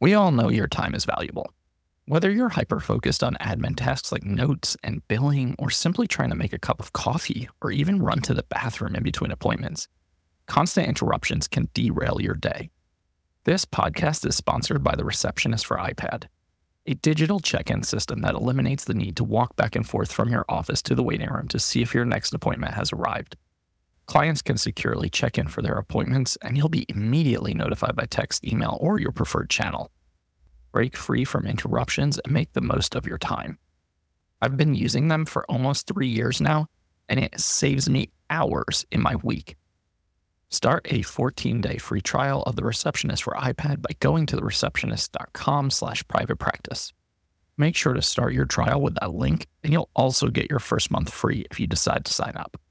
We all know your time is valuable. Whether you're hyper-focused on admin tasks like notes and billing, or simply trying to make a cup of coffee, or even run to the bathroom in between appointments, constant interruptions can derail your day. This podcast is sponsored by The Receptionist for iPad, a digital check-in system that eliminates the need to walk back and forth from your office to the waiting room to see if your next appointment has arrived. Clients can securely check in for their appointments, and you'll be immediately notified by text, email, or your preferred channel. Break free from interruptions and make the most of your time. I've been using them for almost 3 years now, and it saves me hours in my week. Start a 14-day free trial of The Receptionist for iPad by going to thereceptionist.com/private practice. Make sure to start your trial with that link, and you'll also get your first month free if you decide to sign up.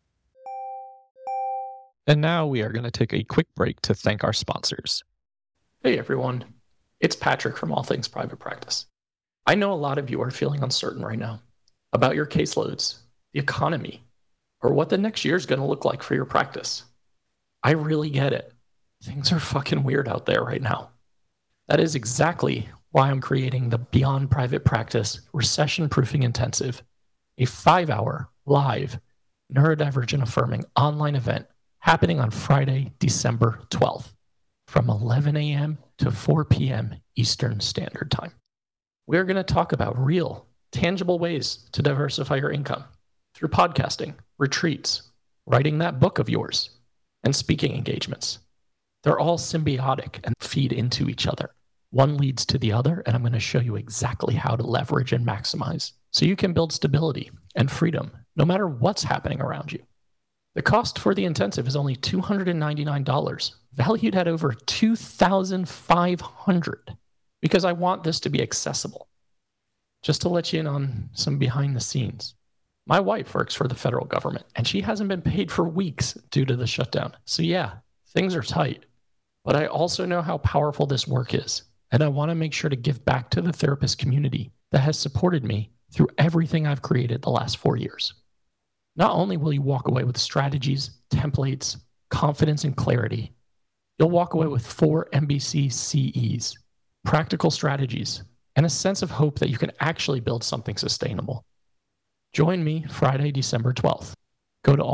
And now we are going to take a quick break to thank our sponsors. Hey everyone, it's Patrick from All Things Private Practice. I know a lot of you are feeling uncertain right now about your caseloads, the economy, or what the next year is going to look like for your practice. I really get it. Things are fucking weird out there right now. That is exactly why I'm creating the Beyond Private Practice Recession Proofing Intensive, a 5-hour live neurodivergent affirming online event happening on Friday, December 12th from 11 a.m. to 4 p.m. Eastern Standard Time. We're going to talk about real, tangible ways to diversify your income through podcasting, retreats, writing that book of yours, and speaking engagements. They're all symbiotic and feed into each other. One leads to the other, and I'm going to show you exactly how to leverage and maximize so you can build stability and freedom no matter what's happening around you. The cost for the intensive is only $299, valued at over $2,500, because I want this to be accessible. Just to let you in on some behind the scenes, my wife works for the federal government, and she hasn't been paid for weeks due to the shutdown. So yeah, things are tight, but I also know how powerful this work is, and I want to make sure to give back to the therapist community that has supported me through everything I've created the last 4 years. Not only will you walk away with strategies, templates, confidence, and clarity, you'll walk away with 4 MBC CEs, practical strategies, and a sense of hope that you can actually build something sustainable. Join me Friday, December 12th. Go to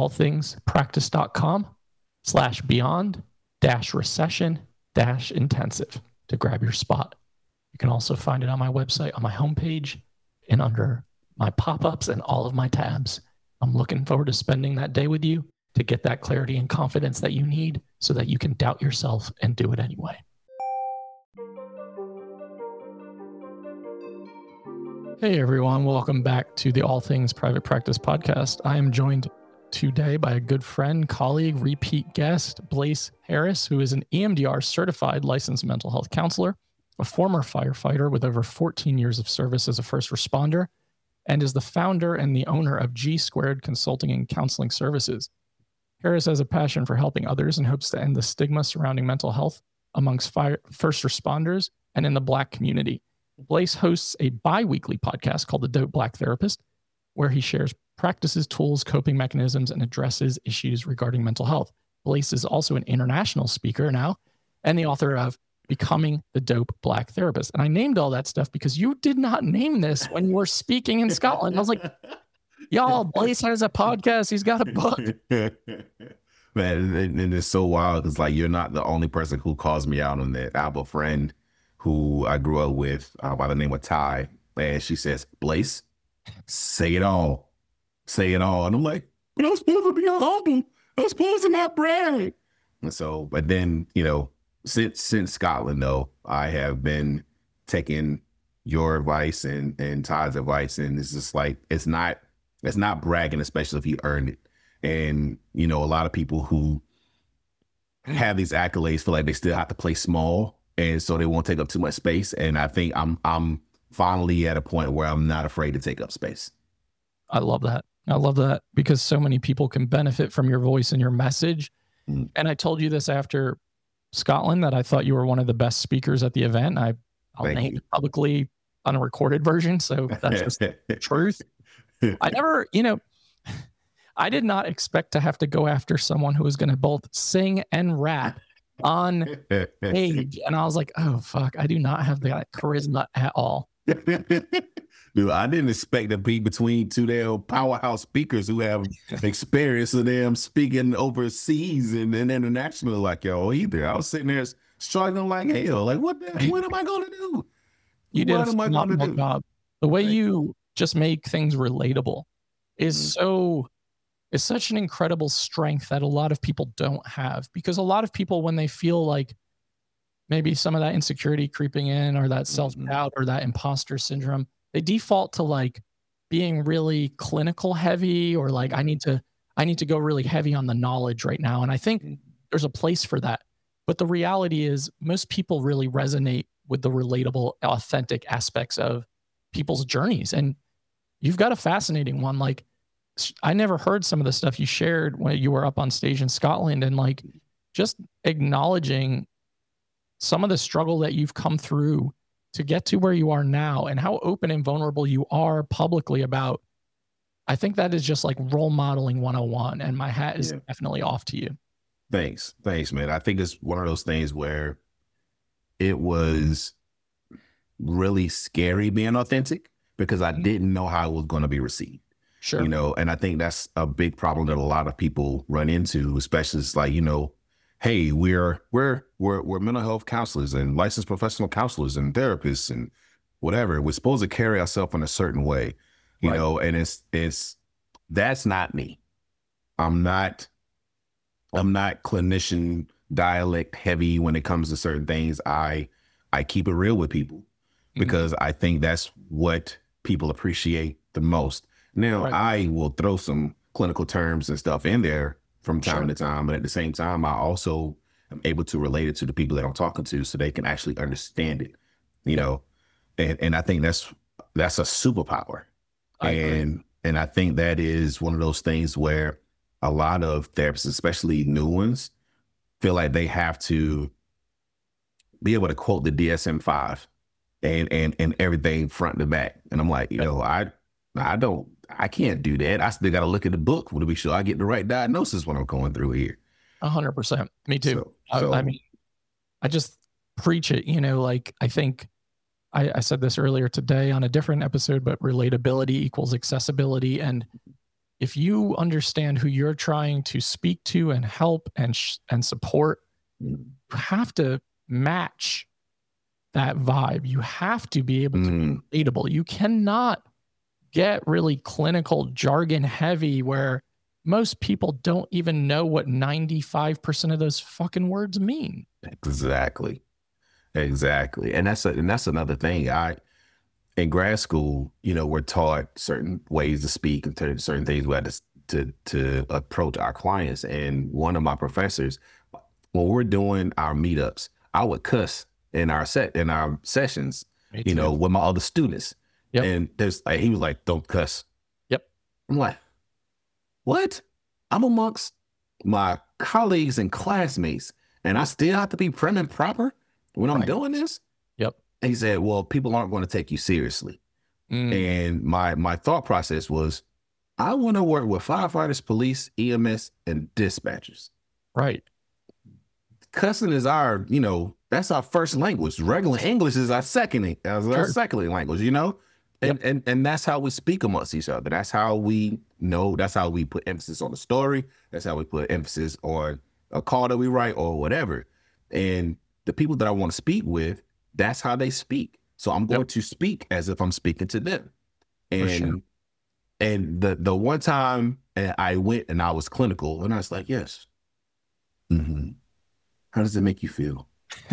allthingspractice.com/beyond-recession-intensive to grab your spot. You can also find it on my website, on my homepage, and under my pop-ups and all of my tabs. I'm looking forward to spending that day with you to get that clarity and confidence that you need so that you can doubt yourself and do it anyway. Hey everyone, welcome back to the All Things Private Practice podcast. I am joined today by a good friend, colleague, repeat guest, Blaise Harris, who is an EMDR certified licensed mental health counselor, a former firefighter with over 14 years of service as a first responder, and is the founder and the owner of G Squared Consulting and Counseling Services. Harris has a passion for helping others and hopes to end the stigma surrounding mental health amongst first responders and in the Black community. Blaise hosts a bi-weekly podcast called The Dope Black Therapist, where he shares practices, tools, coping mechanisms, and addresses issues regarding mental health. Blaise is also an international speaker now and the author of Becoming the Dope Black Therapist. And I named all that stuff because you did not name this when you were speaking in Scotland. I was like, y'all, Blaise has a podcast. He's got a book. Man, and it's so wild because like you're not the only person who calls me out on that. I have a friend who I grew up with by the name of Ty, and she says, Blaise, say it all. Say it all. And I'm like, but I'm supposed to be humble. I'm supposed to not brag. And so, but then, you know, since Scotland, though, I have been taking your advice and Ty's advice, and it's just like it's not bragging, especially if you earned it. And you know, a lot of people who have these accolades feel like they still have to play small, and so they won't take up too much space. And I think I'm finally at a point where I'm not afraid to take up space. I love that. I love that because so many people can benefit from your voice and your message. Mm. And I told you this after Scotland that I thought you were one of the best speakers at the event. I'll name it publicly on a recorded version. So that's just the truth. I never, I did not expect to have to go after someone who was going to both sing and rap on page. And I was like, oh, fuck, I do not have that charisma at all. Dude, I didn't expect to be between two damn powerhouse speakers who have experience of them speaking overseas and international like y'all either. I was sitting there struggling like hell. Like, what am I going to do? You did a phenomenal job. The way you just make things relatable is such an incredible strength that a lot of people don't have, because a lot of people, when they feel like maybe some of that insecurity creeping in or that self-doubt or that imposter syndrome, they default to like being really clinical heavy, or like, I need to go really heavy on the knowledge right now. And I think there's a place for that. But the reality is most people really resonate with the relatable, authentic aspects of people's journeys. And you've got a fascinating one. Like, I never heard some of the stuff you shared when you were up on stage in Scotland, and like just acknowledging some of the struggle that you've come through to get to where you are now, and how open and vulnerable you are publicly about. I think that is just like role modeling 101, and my hat is definitely off to you. Thanks, man. I think it's one of those things where it was really scary being authentic because I didn't know how it was going to be received. Sure. You know, and I think that's a big problem that a lot of people run into, especially it's like, you know, hey, we're mental health counselors and licensed professional counselors and therapists and whatever. We're supposed to carry ourselves in a certain way, you know, and it's that's not me. I'm not clinician dialect heavy when it comes to certain things. I keep it real with people because I think that's what people appreciate the most. Now, I will throw some clinical terms and stuff in there from time to time, but at the same time, I also am able to relate it to the people that I'm talking to so they can actually understand it, you know? And I think that's a superpower. And I think that is one of those things where a lot of therapists, especially new ones, feel like they have to be able to quote the DSM-5 and everything front to back. And I'm like, you know, I can't do that. I still got to look at the book to be sure I get the right diagnosis when I'm going through here. 100%. Me too. I mean, I just preach it, you know, like I think I said this earlier today on a different episode, but relatability equals accessibility. And if you understand who you're trying to speak to and help and support, you have to match that vibe. You have to be able to be relatable. You cannot get really clinical jargon heavy where most people don't even know what 95% of those fucking words mean. Exactly. And that's another thing. In grad school, you know, we're taught certain ways to speak and certain things we had to approach our clients. And one of my professors, when we're doing our meetups, I would cuss in our sessions, you know, with my other students. Yep. And he was like, don't cuss. Yep. I'm like, what? I'm amongst my colleagues and classmates, and I still have to be prim and proper when I'm doing this? Yep. And he said, well, people aren't going to take you seriously. And my thought process was, I want to work with firefighters, police, EMS, and dispatchers. Right. Cussing is our, you know, that's our first language. Regular English is our second language, you know? And that's how we speak amongst each other. That's how we know. That's how we put emphasis on the story. That's how we put emphasis on a call that we write or whatever. And the people that I want to speak with, that's how they speak. So I'm going to speak as if I'm speaking to them. And the one time I went and I was clinical, and I was like, yes. How does it make you feel?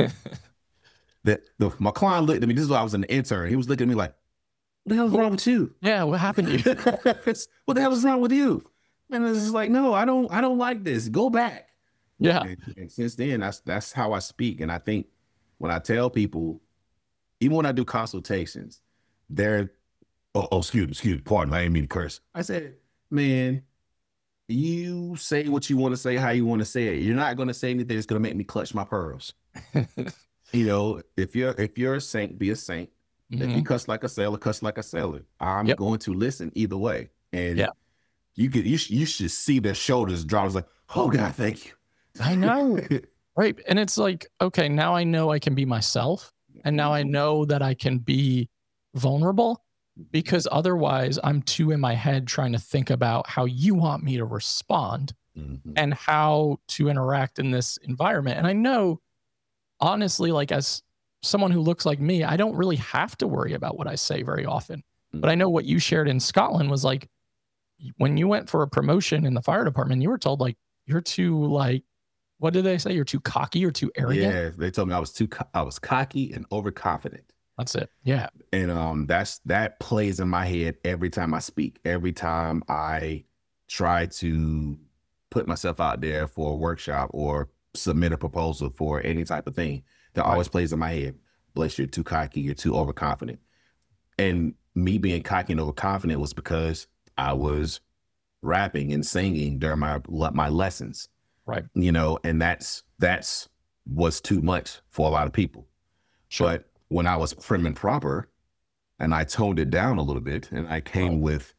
My client looked at me. This is why I was an intern. He was looking at me like, what the hell is wrong with you? Yeah, what happened to you? What the hell is wrong with you? And it's just like, no, I don't like this. Go back. Yeah. And since then, that's how I speak. And I think when I tell people, even when I do consultations, they're, excuse me, pardon, I didn't mean to curse. I said, man, you say what you want to say, how you want to say it. You're not going to say anything that's going to make me clutch my pearls. You know, if you're a saint, be a saint. If you cuss like a sailor, cuss like a sailor. I'm going to listen either way. And you should see their shoulders drop. It's like, oh God, thank you. I know. Right. And it's like, okay, now I know I can be myself. And now I know that I can be vulnerable, because otherwise I'm too in my head trying to think about how you want me to respond Mhm. and how to interact in this environment. And I know, honestly, like as someone who looks like me, I don't really have to worry about what I say very often. But I know what you shared in Scotland was like, when you went for a promotion in the fire department, you were told like, you're too like, what did they say? You're too cocky or too arrogant? Yeah, they told me I was cocky and overconfident. That's it. Yeah. And that plays in my head every time I speak. Every time I try to put myself out there for a workshop or submit a proposal for any type of thing, that always plays in my head. Bless, you're too cocky, you're too overconfident. And me being cocky and overconfident was because I was rapping and singing during my lessons, Right. and that's was too much for a lot of people. Sure. But when I was prim and proper and I toned it down a little bit and I came with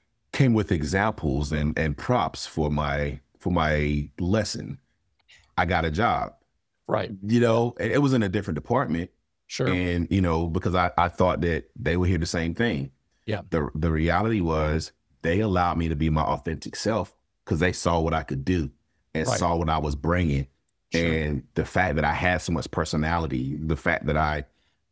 examples and props for my lesson, I got a job. Right. It was in a different department. Sure. And, because I thought that they would hear the same thing. Yeah. The reality was they allowed me to be my authentic self because they saw what I could do and Right. saw what I was bringing. Sure. And the fact that I had so much personality, the fact that I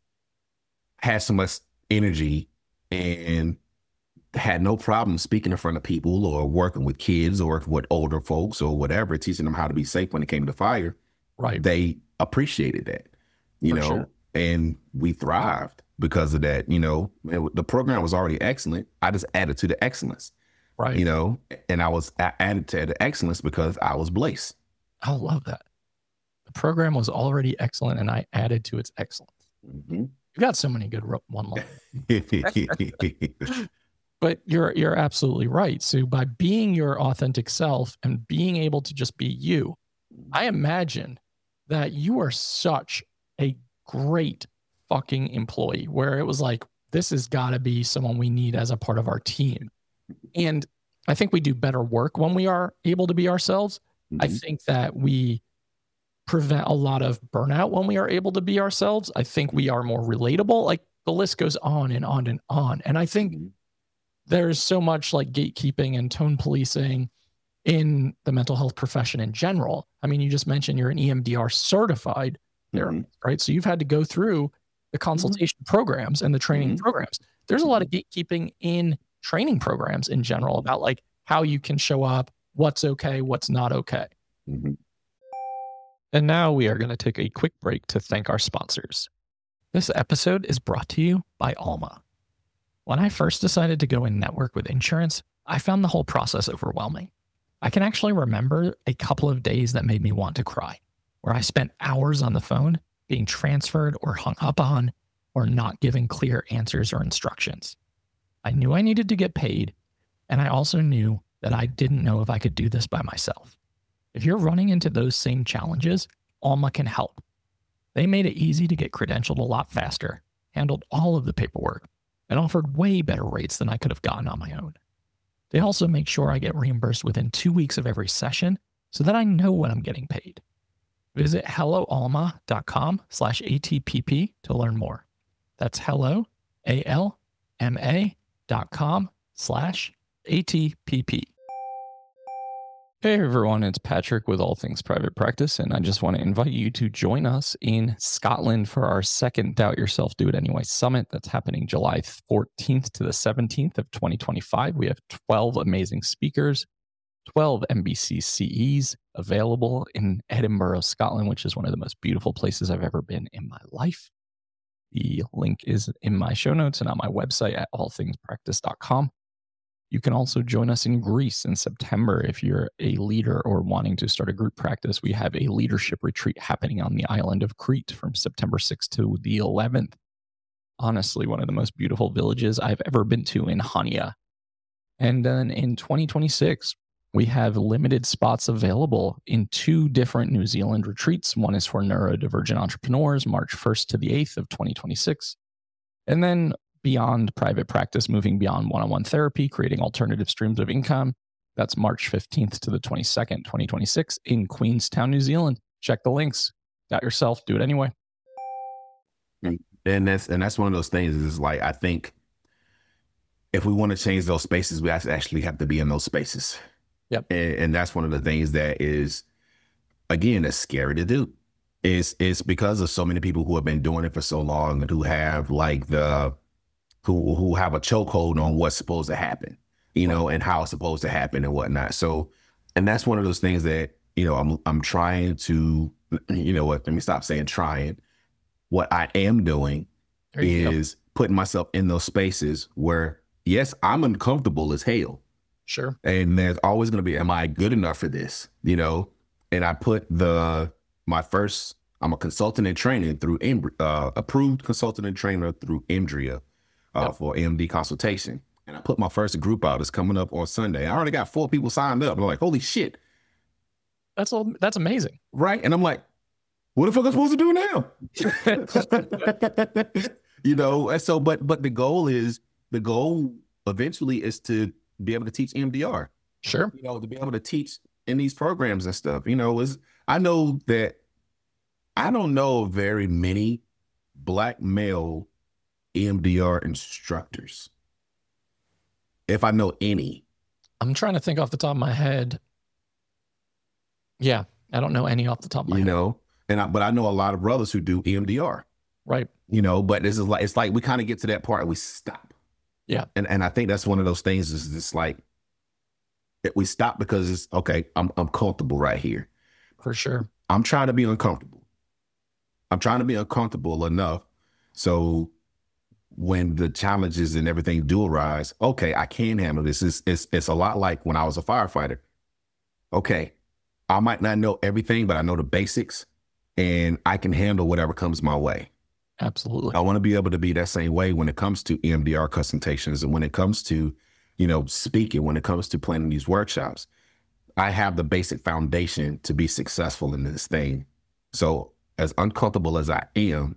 had so much energy and had no problem speaking in front of people or working with kids or with older folks or whatever, teaching them how to be safe when it came to fire. Right. They appreciated that, Sure. and we thrived because of that. The program was already excellent. I just added to the excellence, Right. and I added to the excellence because I was Blaze. I love that. The program was already excellent and I added to its excellence. Mm-hmm. You got so many good one-liners. But you're absolutely right. So by being your authentic self and being able to just be you, I imagine that you are such a great fucking employee where it was like, this has got to be someone we need as a part of our team. And I think we do better work when we are able to be ourselves. Mm-hmm. I think that we prevent a lot of burnout when we are able to be ourselves. I think we are more relatable. Like the list goes on and on and on. And I think there's so much like gatekeeping and tone policing in the mental health profession in general. I mean, you just mentioned you're an EMDR certified therapist, right? So you've had to go through the consultation programs and the training programs. There's a lot of gatekeeping in training programs in general about like how you can show up, what's okay, what's not okay. And now we are going to take a quick break to thank our sponsors. This episode is brought to you by Alma. When I first decided to go in network with insurance, I found the whole process overwhelming. I can actually remember a couple of days that made me want to cry, where I spent hours on the phone being transferred or hung up on or not giving clear answers or instructions. I knew I needed to get paid, and I also knew that I didn't know if I could do this by myself. If you're running into those same challenges, Alma can help. They made it easy to get credentialed a lot faster, handled all of the paperwork, and offered way better rates than I could have gotten on my own. They also make sure I get reimbursed within 2 weeks of every session so that I know when I'm getting paid. Visit helloalma.com/ATPP to learn more. That's helloalma.com/ATPP. Hey everyone, it's Patrick with All Things Private Practice, and I just want to invite you to join us in Scotland for our second Doubt Yourself, Do It Anyway Summit that's happening July 14th to the 17th of 2025. We have 12 amazing speakers, 12 MBC CEs available in Edinburgh, Scotland, which is one of the most beautiful places I've ever been in my life. The link is in my show notes and on my website at allthingspractice.com. You can also join us in Greece in September if you're a leader or wanting to start a group practice. We have a leadership retreat happening on the island of Crete from September 6th to the 11th. Honestly, one of the most beautiful villages I've ever been to in Hania. And then in 2026, we have limited spots available in 2 different New Zealand retreats. One is for neurodivergent entrepreneurs, March 1st to the 8th of 2026. And then beyond private practice, moving beyond one-on-one therapy, creating alternative streams of income. That's March 15th to the 22nd, 2026 in Queenstown, New Zealand. check the links. Doubt yourself, do it anyway. And that's one of those things is like, I think if we want to change those spaces, we actually have to be in those spaces. Yep. And that's one of the things that is, again, that's scary to do. It's because of so many people who have been doing it for so long and who have like who have a chokehold on what's supposed to happen, and how it's supposed to happen and whatnot. So, and that's one of those things that, I'm trying to, let me stop saying trying. What I am doing is putting myself in those spaces where, yes, I'm uncomfortable as hell. Sure. And there's always going to be, am I good enough for this? And I put I'm a consultant and training through approved consultant and trainer through Emdria for MD consultation. And I put my first group out. It's coming up on Sunday. I already got 4 people signed up. I'm like, holy shit. That's amazing. Right. And I'm like, what the fuck am I supposed to do now? And so, but the goal eventually is to be able to teach MDR. Sure. To be able to teach in these programs and stuff, I know that I don't know very many Black male EMDR instructors. If I know any. I'm trying to think off the top of my head. Yeah, I don't know any off the top of my head. But I know a lot of brothers who do EMDR. Right. But this is like, it's like we kind of get to that part and we stop. Yeah. And I think that's one of those things is just like, we stop because it's okay, I'm comfortable right here. For sure. I'm trying to be uncomfortable. I'm trying to be uncomfortable enough so when the challenges and everything do arise, okay, I can handle this. It's a lot like when I was a firefighter. Okay, I might not know everything, but I know the basics and I can handle whatever comes my way. Absolutely. I want to be able to be that same way when it comes to EMDR consultations and when it comes to, speaking, when it comes to planning these workshops. I have the basic foundation to be successful in this thing. So as uncomfortable as I am,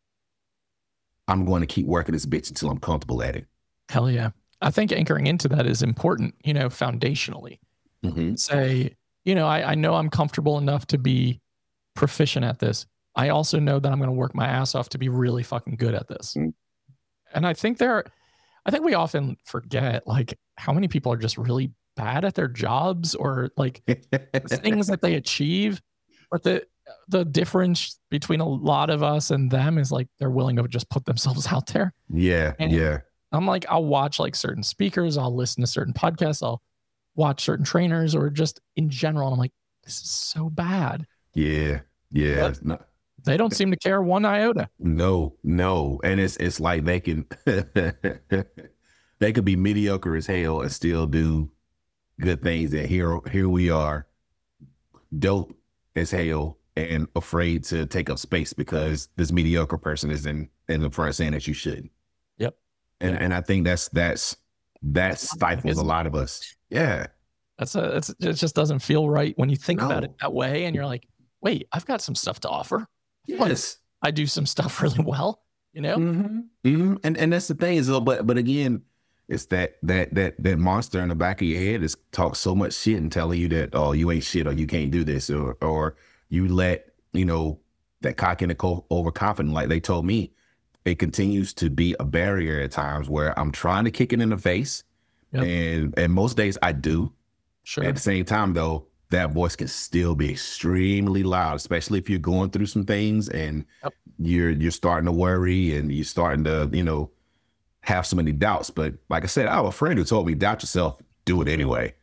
I'm going to keep working this bitch until I'm comfortable at it. Hell yeah. I think anchoring into that is important, foundationally. Mm-hmm. Say, I know I'm comfortable enough to be proficient at this. I also know that I'm going to work my ass off to be really fucking good at this. Mm-hmm. And I think we often forget like how many people are just really bad at their jobs or like things that they achieve. But the difference between a lot of us and them is like they're willing to just put themselves out there. Yeah. And yeah. I'm like, I'll watch like certain speakers, I'll listen to certain podcasts, I'll watch certain trainers or just in general. And I'm like, this is so bad. Yeah. Yeah. They don't seem to care one iota. No. And it's like they can they could be mediocre as hell and still do good things. And here we are, dope as hell and afraid to take up space because this mediocre person is in the front saying that you should. Yep. And I think that stifles a lot of us. Yeah. It just doesn't feel right when you think about it that way. And you're like, wait, I've got some stuff to offer. Yes. I do some stuff really well, Mm-hmm. Mm-hmm. And that's the thing is, but again, it's that monster in the back of your head is talk so much shit and telling you that, oh, you ain't shit or you can't do this or you let, that cocky and overconfident, like they told me, it continues to be a barrier at times where I'm trying to kick it in the face. Yep. And most days I do. Sure. At the same time, though, that voice can still be extremely loud, especially if you're going through some things and you're starting to worry and you're starting to, have so many doubts. But like I said, I have a friend who told me, doubt yourself, do it anyway.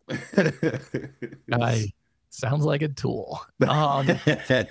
Sounds like a tool. That's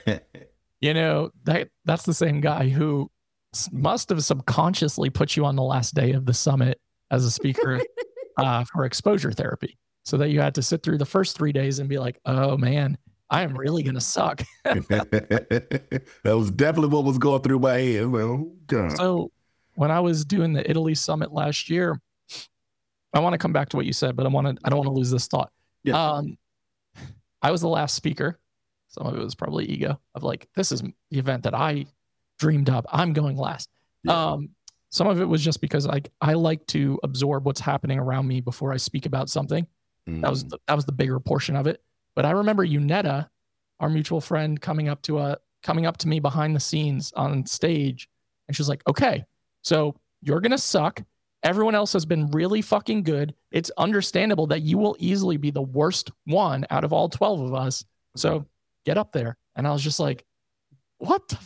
the same guy who must have subconsciously put you on the last day of the summit as a speaker for exposure therapy, so that you had to sit through the first 3 days and be like, oh man, I am really going to suck. That was definitely what was going through my head. Well, God. So when I was doing the Italy summit last year, I want to come back to what you said, but I don't want to lose this thought. Yeah. I was the last speaker. Some of it was probably ego of like, this is the event that I dreamed up. I'm going last. Yeah. Some of it was just because I like to absorb what's happening around me before I speak about something. Mm. That was the bigger portion of it. But I remember Unetta our mutual friend, coming up to me behind the scenes on stage. And she's like, okay, so you're going to suck. Everyone else has been really fucking good. It's understandable that you will easily be the worst one out of all 12 of us. So get up there. And I was just like, what the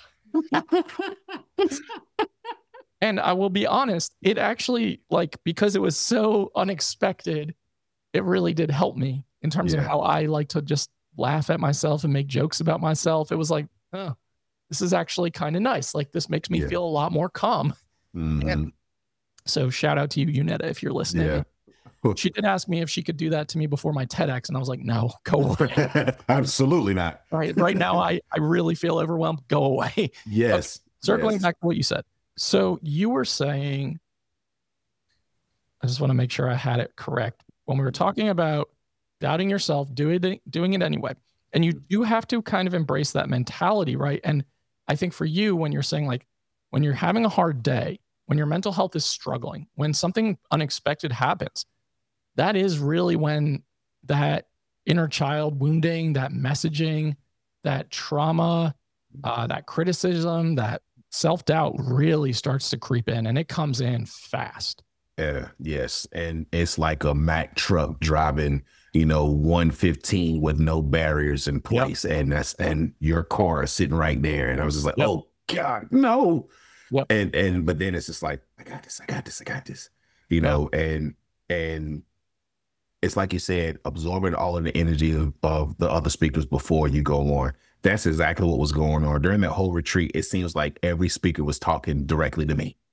fuck? And I will be honest, it actually, like, because it was so unexpected, it really did help me in terms of how I like to just laugh at myself and make jokes about myself. It was like, oh, this is actually kind of nice. Like, this makes me feel a lot more calm. And so shout out to you, Unetta, if you're listening. She did ask me if she could do that to me before my TEDx, and I was like, no, go away. Absolutely not. Right now, I really feel overwhelmed. Go away. Yes. Okay. Circling back to what you said. So you were saying, I just want to make sure I had it correct. When we were talking about doubting yourself, doing it anyway. And you do have to kind of embrace that mentality, right? And I think for you, when you're saying, like, when you're having a hard day, when your mental health is struggling, when something unexpected happens, that is really when that inner child wounding, that messaging, that trauma, that criticism, that self-doubt really starts to creep in, and it comes in fast. Yes. And it's like a Mack truck driving, 115 with no barriers in place. And your car is sitting right there. And I was just like, oh God, no. But then it's just like, I got this, and it's like you said, absorbing all of the energy of the other speakers before you go on. That's exactly what was going on during that whole retreat. It seems like every speaker was talking directly to me.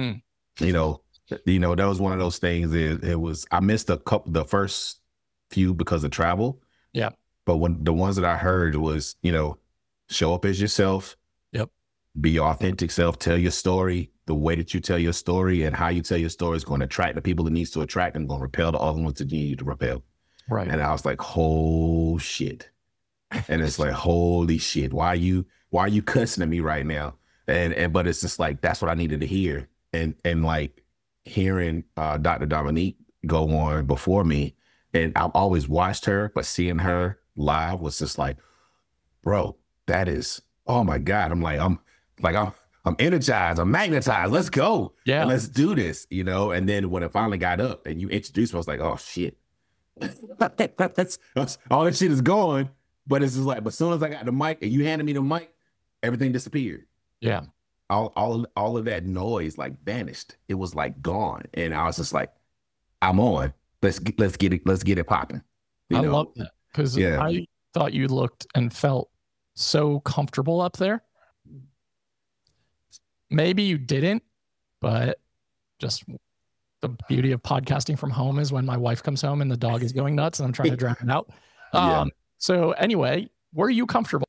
That was one of those things. It was, I missed the first few because of travel. Yeah. But when the ones that I heard was, show up as yourself. Yep. Be your authentic self. Tell your story. The way that you tell your story and how you tell your story is going to attract the people it needs to attract and going to repel the other ones that you need to repel. Right. And I was like, oh shit. And it's like, holy shit. Why are you cussing at me right now? But it's just like, that's what I needed to hear. And like hearing Dr. Dominique go on before me, and I've always watched her, but seeing her live was just like, bro, that is, oh my God. I'm energized. I'm magnetized. Let's go. Yeah. And let's do this, And then when it finally got up and you introduced me, I was like, oh shit. That's all that shit is gone. But it's just like, but as soon as I got the mic and you handed me the mic, everything disappeared. Yeah. All of that noise like vanished. It was like gone. And I was just like, I'm on. Let's get it popping. I love that, because I thought you looked and felt so comfortable up there. Maybe you didn't, but just the beauty of podcasting from home is when my wife comes home and the dog is going nuts and I'm trying to drown it out. So anyway, were you comfortable?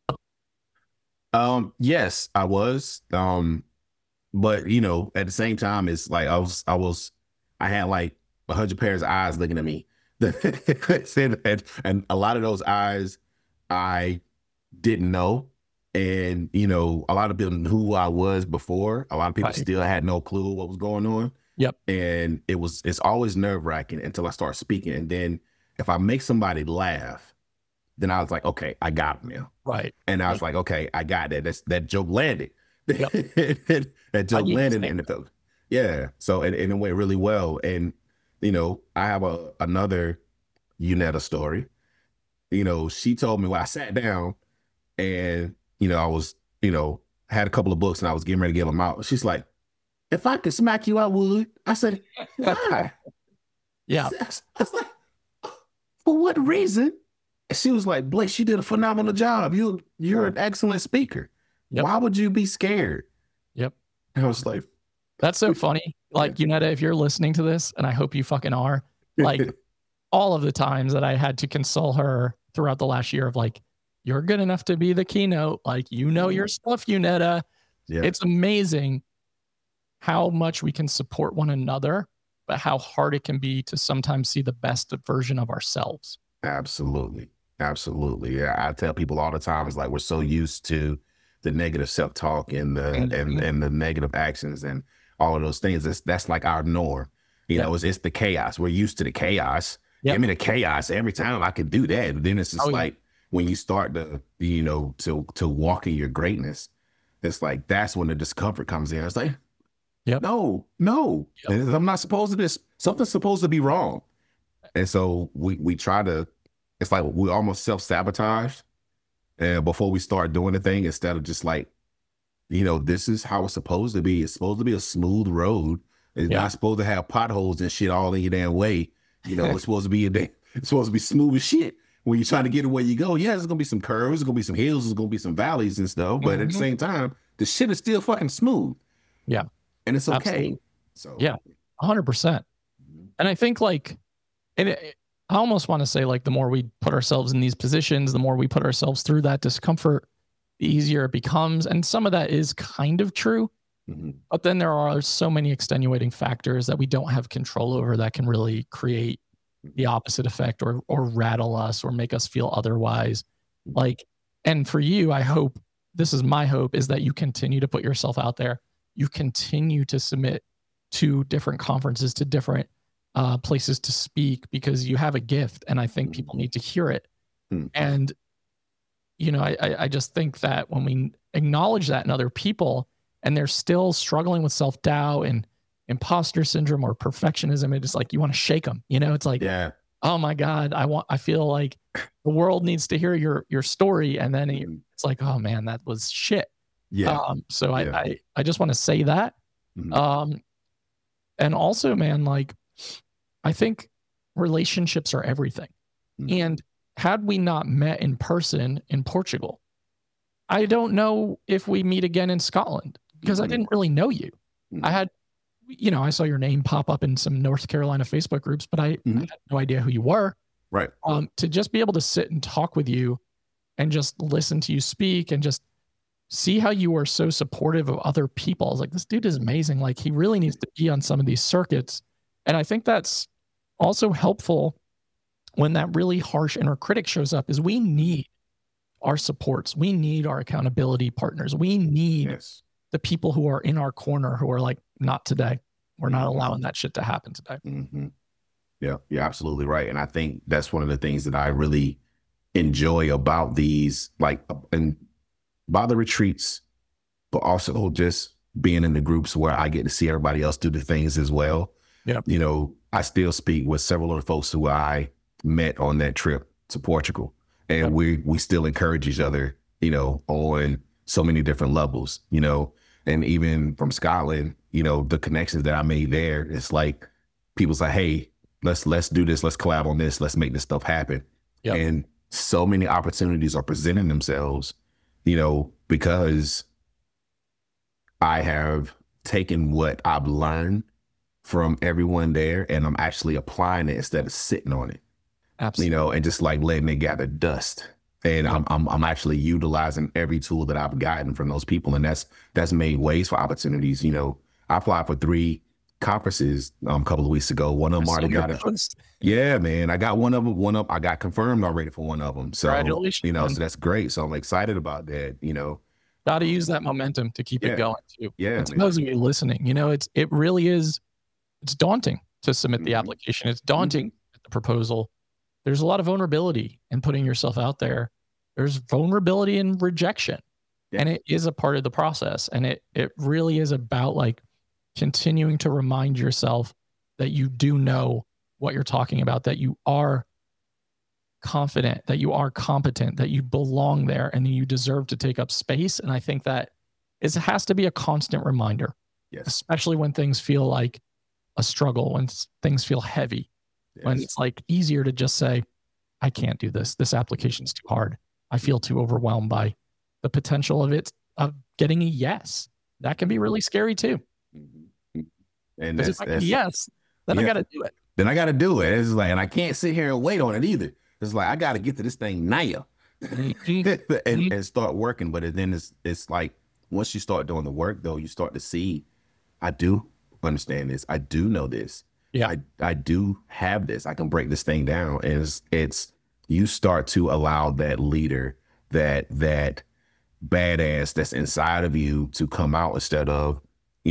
Yes, I was. But at the same time, it's like I had like 100 pairs of eyes looking at me. And a lot of those eyes I didn't know. And, a lot of people knew who I was before. A lot of people still had no clue what was going on. Yep. And it's always nerve wracking until I start speaking. And then if I make somebody laugh, then I was like, okay, I got him now. Right. And I was like, okay, I got that. That joke landed. Yep. That joke landed in the film. Yeah. So, and it went really well. And, I have another Unetta story. She told me when I sat down and, I was, had a couple of books and I was getting ready to give them out. She's like, if I could smack you, I would. I said, why? Yeah. I was like, for what reason? And she was like, Blake, you did a phenomenal job. You're an excellent speaker. Yep. Why would you be scared? Yep. And I was like, that's so funny. Like, Unetta, if you're listening to this, and I hope you fucking are, like all of the times that I had to console her throughout the last year of like, you're good enough to be the keynote. Like, your stuff, Unetta. Yeah. It's amazing how much we can support one another, but how hard it can be to sometimes see the best version of ourselves. Absolutely. Yeah. I tell people all the time, it's like, we're so used to the negative self-talk and the negative actions and all of those things. That's like our norm. It's the chaos. We're used to the chaos. Yep. Give me the chaos every time I can do that. And then it's just when you start to, to walk in your greatness, it's like, that's when the discomfort comes in. It's like, Yep. no, Yep. I'm not supposed to this. Something's supposed to be wrong. And so we try to, it's like we almost self-sabotage before we start doing the thing, instead of just like, this is how it's supposed to be. It's supposed to be a smooth road. It's not supposed to have potholes and shit all in your damn way. It's supposed to be it's supposed to be smooth as shit. When you're trying to get where you go, yeah, there's gonna be some curves, there's gonna be some hills, there's gonna be some valleys and stuff. But at the same time, the shit is still fucking smooth. Yeah. And it's okay. Absolutely. So yeah, 100%. And I think like, I almost want to say like, the more we put ourselves in these positions, the more we put ourselves through that discomfort, the easier it becomes. And some of that is kind of true, but then there are so many extenuating factors that we don't have control over that can really create the opposite effect, or rattle us, or make us feel otherwise. Like, and for you, I hope, this is my hope, is that you continue to put yourself out there. You continue to submit to different conferences, to different places to speak, because you have a gift, and I think people need to hear it. And, I just think that when we acknowledge that in other people, and they're still struggling with self-doubt and imposter syndrome or perfectionism, it's like, you want to shake them. It's like, oh my God, I feel like the world needs to hear your story. And then it's like, oh man, that was shit. So I just want to say that. And also, man, like, I think relationships are everything. And had we not met in person in Portugal, I don't know if we meet again in Scotland, because I didn't really know you. I had, I saw your name pop up in some North Carolina Facebook groups, but I had no idea who you were. Right. To just be able to sit and talk with you and just listen to you speak and just see how you are so supportive of other people. I was like, this dude is amazing. Like, he really needs to be on some of these circuits. And I think that's also helpful when that really harsh inner critic shows up, is we need our supports. We need our accountability partners. We need the people who are in our corner, who are like, not today. We're not allowing that shit to happen today. Yeah, you're absolutely right. And I think that's one of the things that I really enjoy about these, like, and by the retreats, but also just being in the groups where I get to see everybody else do the things as well. Yeah. I still speak with several of the folks who I met on that trip to Portugal, and we still encourage each other, on so many different levels, and even from Scotland, the connections that I made there, it's like people say, hey, let's do this. Let's collab on this. Let's make this stuff happen. And so many opportunities are presenting themselves, because I have taken what I've learned from everyone there, and I'm actually applying it instead of sitting on it. Absolutely. And just like letting it gather dust. And I'm actually utilizing every tool that I've gotten from those people, and that's made ways for opportunities. I applied for 3 conferences a couple of weeks ago. One of them already got it. Yeah, man, I got one of them. I got confirmed already for one of them. So congratulations, so that's great. So I'm excited about that. Got to use that momentum to keep it going too. Yeah, and to those of you listening, it really is. It's daunting to submit the application. It's daunting the proposal. There's a lot of vulnerability in putting yourself out there. There's vulnerability in rejection, and it is a part of the process. And it really is about like continuing to remind yourself that you do know what you're talking about, that you are confident, that you are competent, that you belong there, and you deserve to take up space. And I think that it has to be a constant reminder, especially when things feel like a struggle, when things feel heavy, when it's like easier to just say, I can't do this. This application's too hard. I feel too overwhelmed by the potential of getting a yes. That can be really scary too. And if I get a yes, then I got to do it. Then I got to do it. It's like, and I can't sit here and wait on it either. It's like, I got to get to this thing now and start working. But then it's like, once you start doing the work though, you start to see, I do understand this. I do know this. Yeah. I do have this. I can break this thing down. And it's you start to allow that leader, that badass that's inside of you to come out, instead of,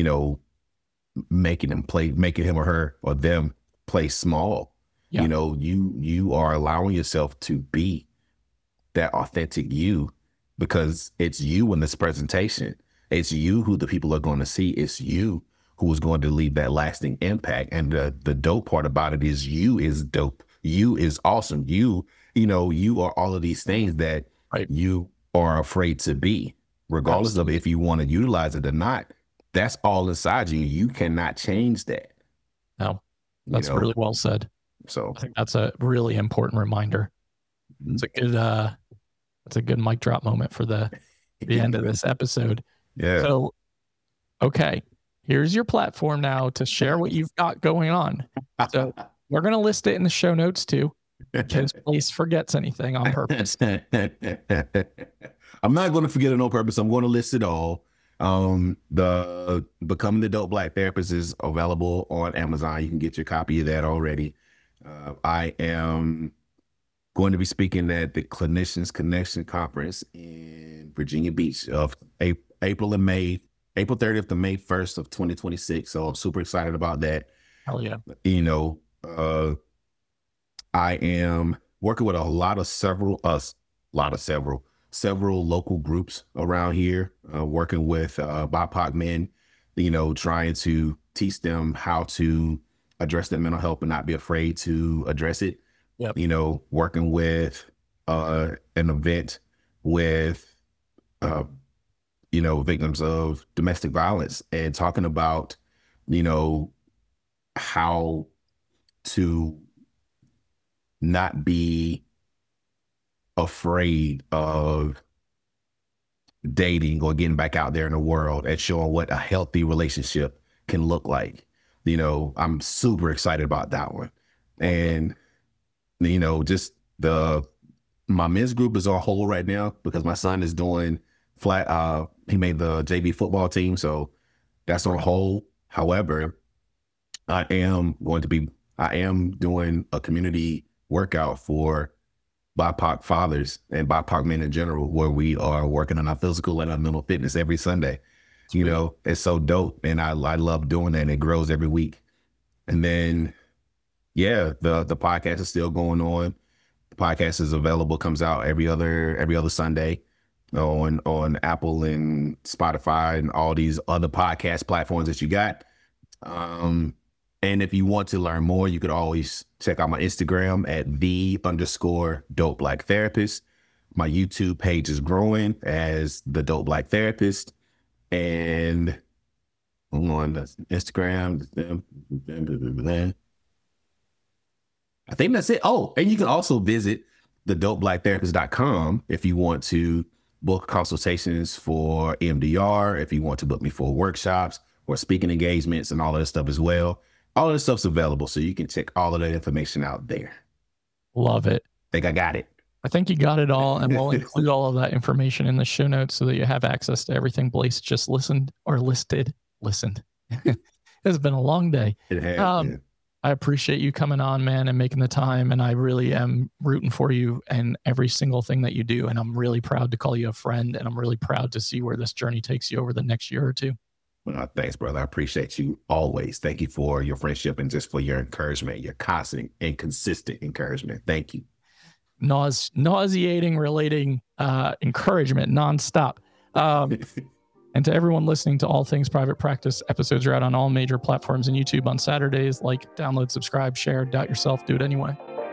making him or her or them play small. Yeah. You are allowing yourself to be that authentic you, because it's you in this presentation. It's you who the people are going to see. It's you who is going to leave that lasting impact. And the dope part about it is you is dope. You is awesome. You are all of these things that you are afraid to be, regardless of if you want to utilize it or not. That's all inside you. You cannot change that. No, that's really well said. So I think that's a really important reminder. It's a good mic drop moment for the end of this episode. Yeah. So, okay, here's your platform now to share what you've got going on. So we're going to list it in the show notes too, in case Blaise forgets anything on purpose. I'm not going to forget it on purpose. I'm going to list it all. The Becoming the Dope Black Therapist is available on Amazon. You can get your copy of that already. I am going to be speaking at the Clinicians Connection Conference in Virginia Beach of April 30th to May 1st of 2026. So I'm super excited about that. Hell yeah. I am working with several local groups around here, working with BIPOC men, trying to teach them how to address their mental health and not be afraid to address it. Yep. Working with an event with, victims of domestic violence and talking about, how to not be afraid of dating or getting back out there in the world and showing what a healthy relationship can look like. I'm super excited about that one. And, just my men's group is on hold right now because my son is doing he made the JV football team. So that's on hold. However, I am doing a community workout for BIPOC fathers and BIPOC men in general, where we are working on our physical and our mental fitness every Sunday. Sweet. It's so dope. And I love doing that. And it grows every week. And then, the podcast is still going on. The podcast is available, comes out every other Sunday on Apple and Spotify and all these other podcast platforms that you got. And if you want to learn more, you could always check out my Instagram at _Dope Black Therapist. My YouTube page is growing as the Dope Black Therapist. And I'm on Instagram. I think that's it. Oh, and you can also visit thedopebblacktherapist.com if you want to book consultations for EMDR, if you want to book me for workshops or speaking engagements and all of that stuff as well. All of this stuff's available, so you can check all of that information out there. Love it. Think I got it. I think you got it all, and we'll include all of that information in the show notes so that you have access to everything Blaise just listened. It's been a long day. It has. Yeah. I appreciate you coming on, man, and making the time, and I really am rooting for you and every single thing that you do, and I'm really proud to call you a friend, and I'm really proud to see where this journey takes you over the next year or two. Well, thanks, brother. I appreciate you always. Thank you for your friendship and just for your encouragement, your constant and consistent encouragement. Thank you. Nauseating, relating encouragement nonstop. And to everyone listening to All Things Private Practice, episodes are out on all major platforms and YouTube on Saturdays. Like, download, subscribe, share, doubt yourself, do it anyway.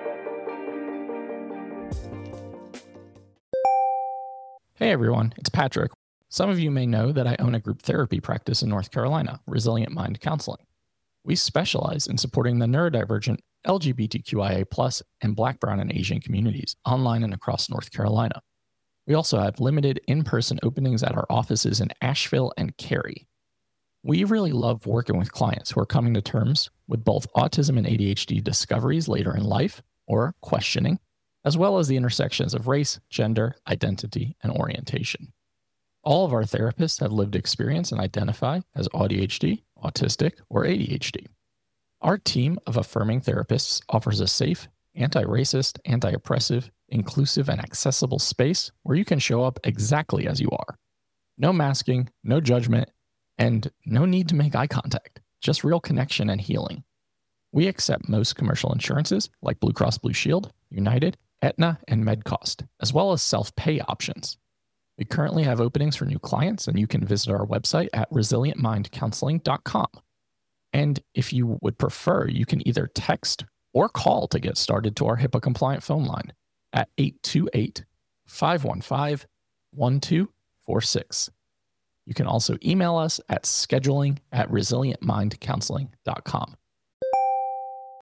Hey everyone, it's Patrick. Some of you may know that I own a group therapy practice in North Carolina, Resilient Mind Counseling. We specialize in supporting the neurodivergent, LGBTQIA+, and Black, Brown, and Asian communities online and across North Carolina. We also have limited in-person openings at our offices in Asheville and Cary. We really love working with clients who are coming to terms with both autism and ADHD discoveries later in life, or questioning, as well as the intersections of race, gender, identity, and orientation. All of our therapists have lived experience and identify as ADHD, autistic, or ADHD. Our team of affirming therapists offers a safe, anti-racist, anti-oppressive, inclusive, and accessible space where you can show up exactly as you are. No masking, no judgment, and no need to make eye contact, just real connection and healing. We accept most commercial insurances like Blue Cross Blue Shield, United, Aetna and MedCost, as well as self-pay options. We currently have openings for new clients, and you can visit our website at resilientmindcounseling.com. And if you would prefer, you can either text or call to get started to our HIPAA-compliant phone line at 828-515-1246. You can also email us at scheduling@resilientmindcounseling.com.